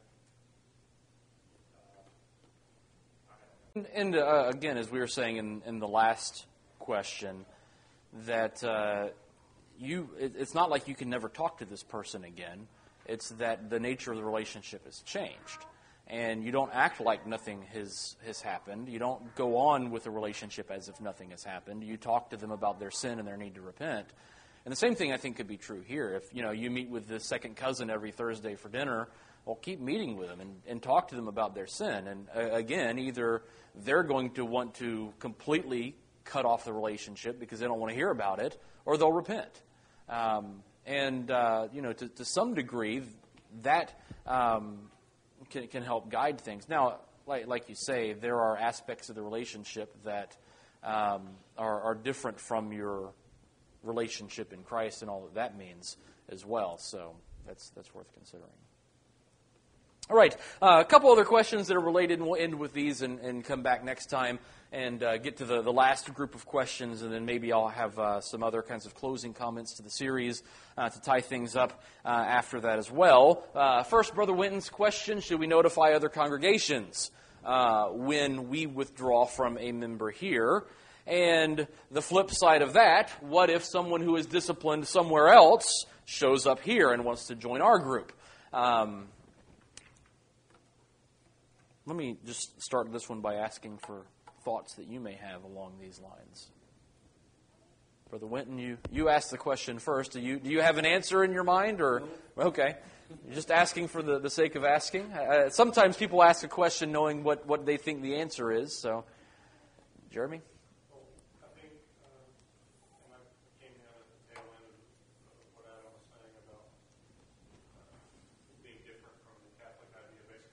[SPEAKER 1] And again, as we were saying in the last question, that it's not like you can never talk to this person again. It's that the nature of the relationship has changed. And you don't act like nothing has happened. You don't go on with the relationship as if nothing has happened. You talk to them about their sin and their need to repent. And the same thing, I think, could be true here. If you meet with the second cousin every Thursday for dinner, well, keep meeting with them and talk to them about their sin. And again, either they're going to want to completely cut off the relationship because they don't want to hear about it, or they'll repent. To some degree, that can help guide things. Now, like you say, there are aspects of the relationship that are different from your relationship in Christ and all that means as well. So that's worth considering. All right, a couple other questions that are related, and we'll end with these and come back next time and get to the last group of questions, and then maybe I'll have some other kinds of closing comments to the series to tie things up after that as well. First, Brother Winton's question, should we notify other congregations when we withdraw from a member here? And the flip side of that, what if someone who is disciplined somewhere else shows up here and wants to join our group? Let me just start this one by asking for thoughts that you may have along these lines. Brother Winton, you asked the question first. Do you have an answer in your mind? Or okay, you're just asking for the sake of asking. Sometimes people ask a question knowing what they think the answer is. So, Jeremy?
[SPEAKER 4] I think, and I came in at the tail end of what Adam was saying about being different from the Catholic idea, basically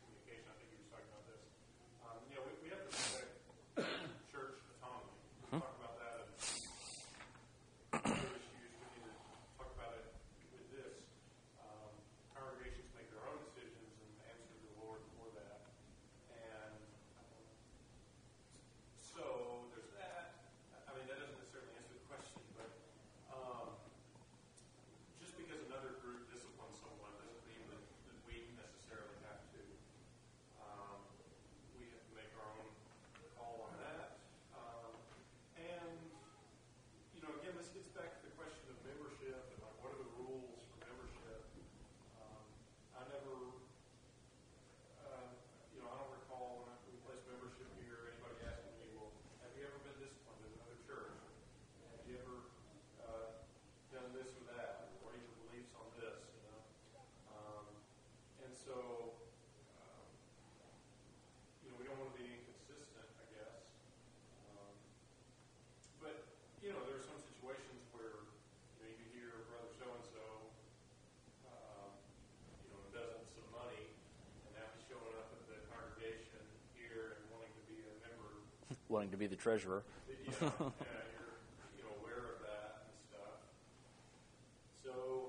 [SPEAKER 1] wanting to be the treasurer.
[SPEAKER 4] Yeah, you're aware of that and stuff. So,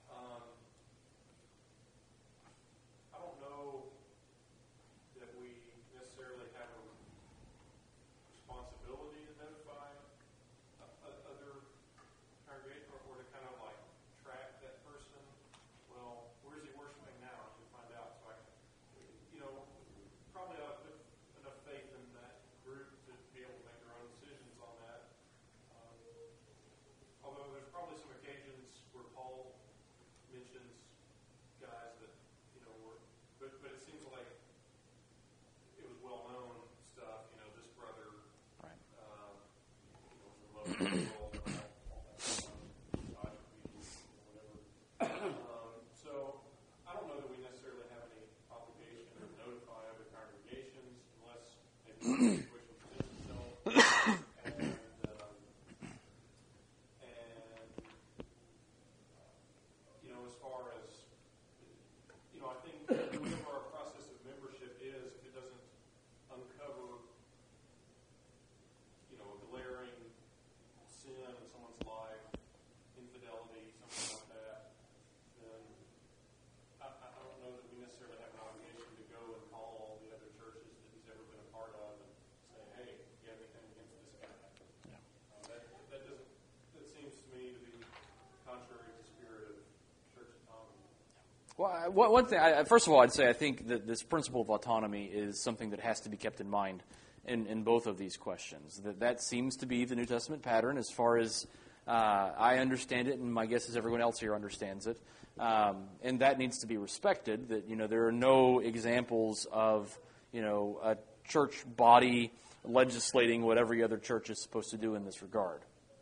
[SPEAKER 4] I don't know that we necessarily have a responsibility to notify other congregation or to kind of like track that person. Well, where's he worshiping now? To find out. So probably ought to put enough faith in that group to be able to make their own decisions on that. Although there's probably some occasions where Paul mentions guys that were, but it seems like it was well known stuff. This brother,
[SPEAKER 1] Right.
[SPEAKER 4] Was in love with the world and all that stuff, whatever. So I don't know that we necessarily have any obligation to notify other congregations unless maybe the situation presents itself. As far as I think whatever our process of membership is, if it doesn't uncover a glaring sin in someone's life, infidelity, something like that, then I don't know that we necessarily have an obligation to go and call all the other churches that he's ever been a part of and say, hey, do you have anything against this guy?
[SPEAKER 1] Yeah.
[SPEAKER 4] That seems to me to be contrary to the spirit of church autonomy.
[SPEAKER 1] Well, one thing, first of all, I'd say I think that this principle of autonomy is something that has to be kept in mind in both of these questions. That seems to be the New Testament pattern as far as I understand it, and my guess is everyone else here understands it. And that needs to be respected, that, there are no examples of, a church body legislating what every other church is supposed to do in this regard.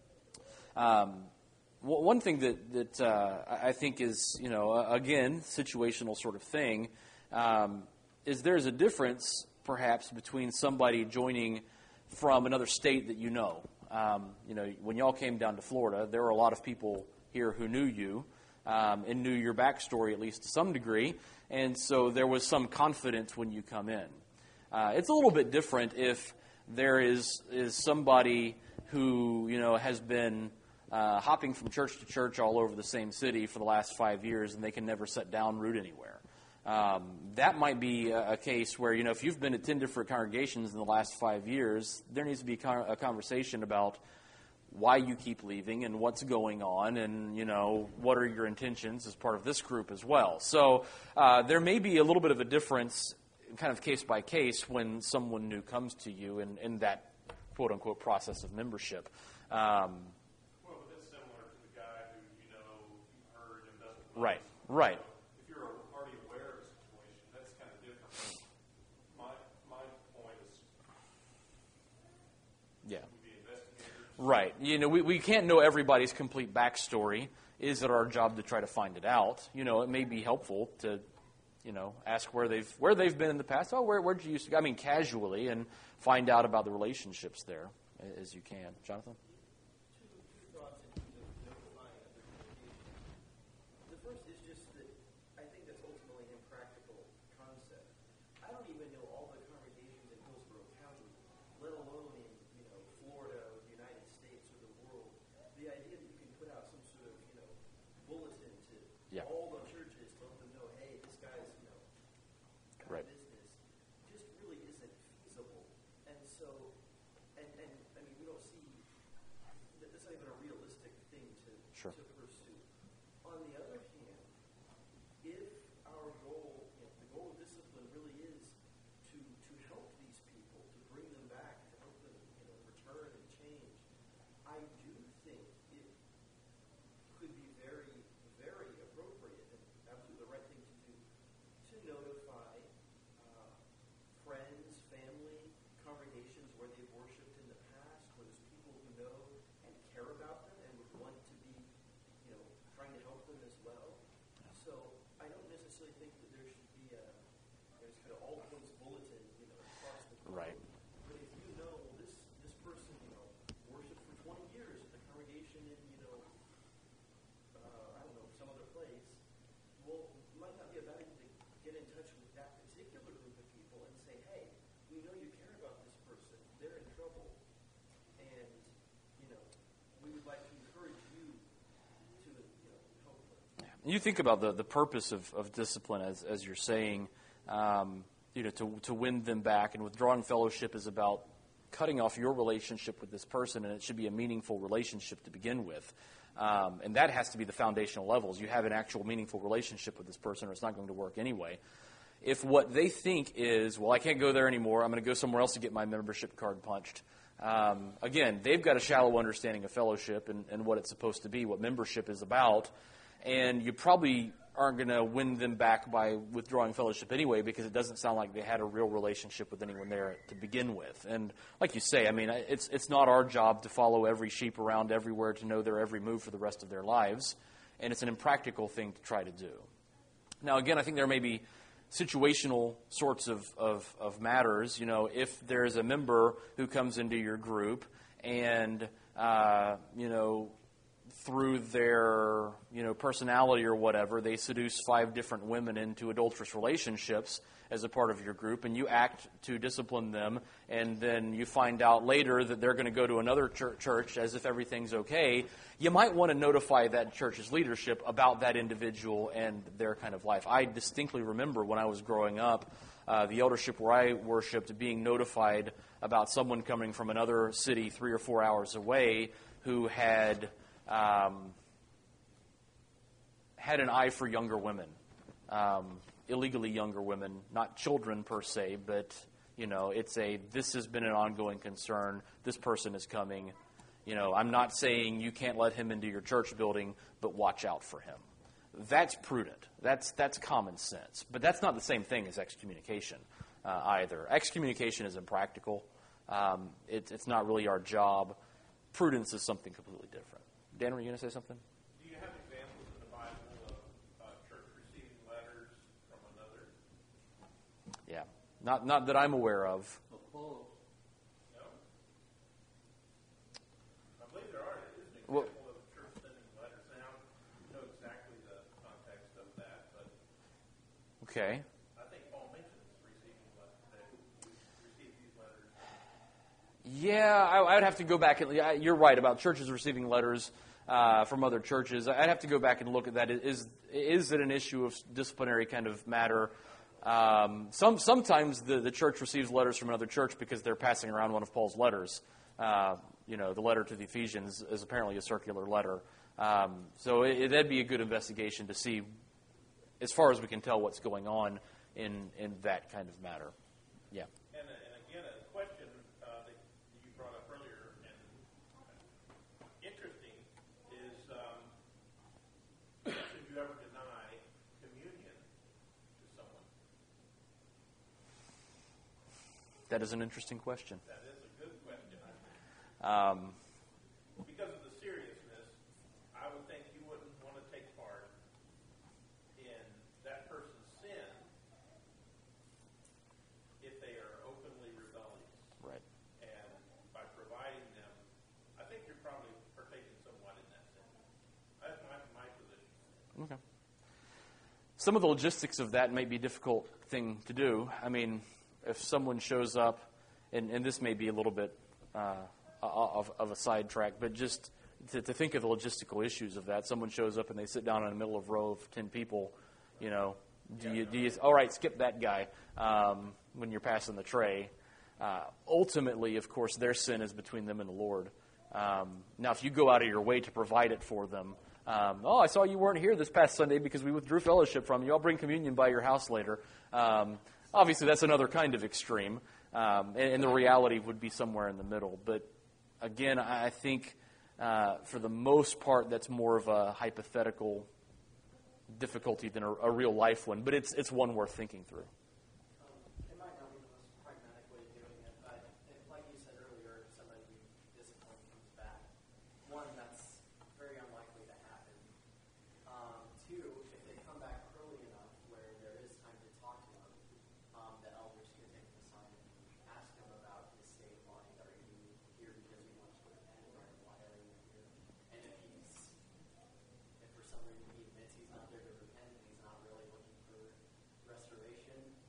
[SPEAKER 1] One thing that I think is, again, situational sort of thing, is there's a difference, perhaps, between somebody joining from another state that you know. When y'all came down to Florida, there were a lot of people here who knew you and knew your backstory, at least to some degree, and so there was some confidence when you come in. It's a little bit different if there is somebody who, has been hopping from church to church all over the same city for the last 5 years, and they can never set down root anywhere. That might be a case where, if you've been at 10 different congregations in the last 5 years, there needs to be a conversation about why you keep leaving and what's going on and, what are your intentions as part of this group as well. So there may be a little bit of a difference kind of case by case when someone new comes to you in that quote-unquote process of membership.
[SPEAKER 4] Well, but that's similar to the guy who, you've heard and doesn't know.
[SPEAKER 1] Right.
[SPEAKER 4] So if you're already aware of a situation, that's kind of different. My point is,
[SPEAKER 1] Yeah.
[SPEAKER 4] we be investigators.
[SPEAKER 1] Right. We can't know everybody's complete backstory. Is it our job to try to find it out? It may be helpful to, ask where they've been in the past. Oh, where did you used to go? I mean, casually, and find out about the relationships there as you can. Jonathan?
[SPEAKER 2] Two thoughts in terms of notifying other congregations. The first is just that I think that's ultimately an impractical concept. I don't even know all the congregations in Hillsborough County, let alone in Florida or the United States or the world. The idea that you can put out some sort of bulletin to
[SPEAKER 1] Yeah.
[SPEAKER 2] all the churches to let them know, hey, this guy's got
[SPEAKER 1] Right.
[SPEAKER 2] business, just really isn't feasible. And so, and I mean, we don't see that's not even a realistic thing to
[SPEAKER 1] Sure.
[SPEAKER 2] to pursue. On the other hand, if our goal, the goal of discipline really is to help these people, to bring them back, to help them return and change, I do think it could be very, very appropriate and absolutely the right thing to do to notify friends, family, congregations where they've worshipped in the past, where there's people who know and care about them and would want to be, trying to help them as well.
[SPEAKER 1] You think about the purpose of discipline, as you're saying, to win them back. And withdrawing fellowship is about cutting off your relationship with this person, and it should be a meaningful relationship to begin with. And that has to be the foundational levels. You have an actual meaningful relationship with this person, or it's not going to work anyway. If what they think is, well, I can't go there anymore, I'm going to go somewhere else to get my membership card punched. Again, they've got a shallow understanding of fellowship and what it's supposed to be, what membership is about. And you probably aren't going to win them back by withdrawing fellowship anyway, because it doesn't sound like they had a real relationship with anyone there to begin with. And like you say, I mean, it's not our job to follow every sheep around everywhere to know their every move for the rest of their lives. And it's an impractical thing to try to do. Now, again, I think there may be situational sorts of matters. You know, if there's a member who comes into your group and, through their, personality or whatever, they seduce 5 different women into adulterous relationships as a part of your group, and you act to discipline them, and then you find out later that they're going to go to another church as if everything's okay, you might want to notify that church's leadership about that individual and their kind of life. I distinctly remember when I was growing up, the eldership where I worshiped being notified about someone coming from another city 3 or 4 hours away who had an eye for younger women, illegally younger women, not children per se, but, this has been an ongoing concern. This person is coming. I'm not saying you can't let him into your church building, but watch out for him. That's prudent. That's common sense. But that's not the same thing as excommunication either. Excommunication is impractical. It's not really our job. Prudence is something completely different. Dan, were you going to say something?
[SPEAKER 4] Do you have examples in the Bible of church receiving letters from another?
[SPEAKER 1] Yeah. Not that I'm aware of.
[SPEAKER 5] Paul.
[SPEAKER 4] No? I believe there are. It is an example of church sending letters. And I don't know exactly the context of that, but
[SPEAKER 1] Okay.
[SPEAKER 4] I think Paul mentions receiving letters, that we receive these letters.
[SPEAKER 1] Yeah, I would have to go back. You're right about churches receiving letters from other churches. I'd have to go back and look at that. Is it an issue of disciplinary kind of matter? Sometimes the church receives letters from another church because they're passing around one of Paul's letters. The letter to the Ephesians is apparently a circular letter. So that'd be a good investigation to see, as far as we can tell, what's going on in that kind of matter. Yeah.
[SPEAKER 4] And again, a question that you brought up earlier, and interesting, is should you ever deny communion to someone?
[SPEAKER 1] That is an interesting question.
[SPEAKER 4] That is a good question, I think. Because of the seriousness, I would think you wouldn't want to take part in that person's sin if they are openly rebellious.
[SPEAKER 1] Right.
[SPEAKER 4] And by providing them, I think you're probably partaking somewhat in that sin. That's my position.
[SPEAKER 1] Okay. Some of the logistics of that may be a difficult thing to do. I mean, if someone shows up, and this may be a little bit of a sidetrack, but just to think of the logistical issues of that. Someone shows up and they sit down in the middle of a row of 10 people, do you all right, skip that guy when you're passing the tray. Ultimately, of course, their sin is between them and the Lord. Now, if you go out of your way to provide it for them, I saw you weren't here this past Sunday because we withdrew fellowship from you. I'll bring communion by your house later. Obviously, that's another kind of extreme, and the reality would be somewhere in the middle. But again, I think for the most part, that's more of a hypothetical difficulty than a real life one. But it's one worth thinking through.
[SPEAKER 2] It might not be the most pragmatic way of doing it, but like you said earlier, if somebody disciplined comes back, one, that's very unlikely to happen. Two, if they come back early enough where there is time to talk to them, the elders can take them aside and ask him about his state of mind. Are you here because you want to repent, or why are you here? And if for some reason he admits he's not there to repent and he's not really looking for restoration,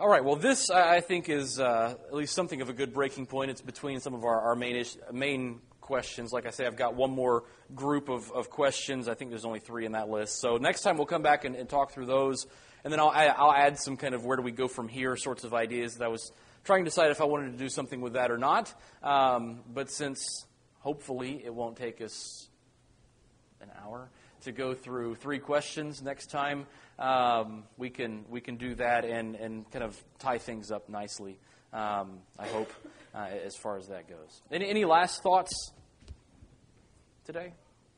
[SPEAKER 1] All right, well, this, I think, is at least something of a good breaking point. It's between some of our main questions. Like I say, I've got one more group of questions. I think there's only 3 in that list. So next time we'll come back and talk through those, and then I'll add some kind of where do we go from here sorts of ideas that I was trying to decide if I wanted to do something with that or not. But since hopefully it won't take us an hour to go through 3 questions next time, we can do that and kind of tie things up nicely, I hope, as far as that goes. Any last thoughts today?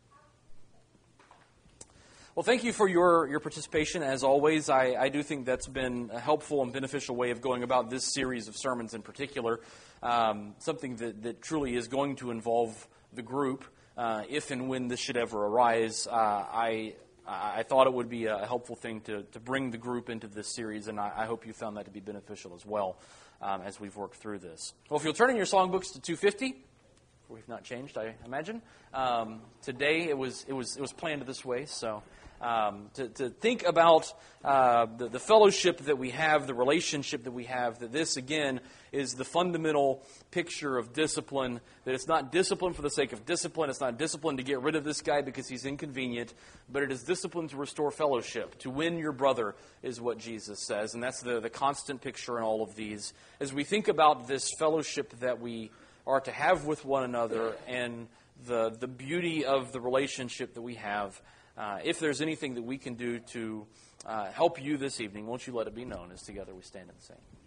[SPEAKER 1] Well, thank you for your participation, as always. I do think that's been a helpful and beneficial way of going about this series of sermons in particular, something that truly is going to involve the group, if and when this should ever arise. I thought it would be a helpful thing to bring the group into this series, and I hope you found that to be beneficial as well as we've worked through this. Well, if you'll turn in your songbooks to 250, we've not changed, I imagine. Today it was planned this way, so to think about the fellowship that we have, the relationship that we have, that this, again, is the fundamental picture of discipline, that it's not discipline for the sake of discipline, it's not discipline to get rid of this guy because he's inconvenient, but it is discipline to restore fellowship, to win your brother, is what Jesus says, and that's the constant picture in all of these. As we think about this fellowship that we are to have with one another and the beauty of the relationship that we have, if there's anything that we can do to help you this evening, won't you let it be known as together we stand and sing.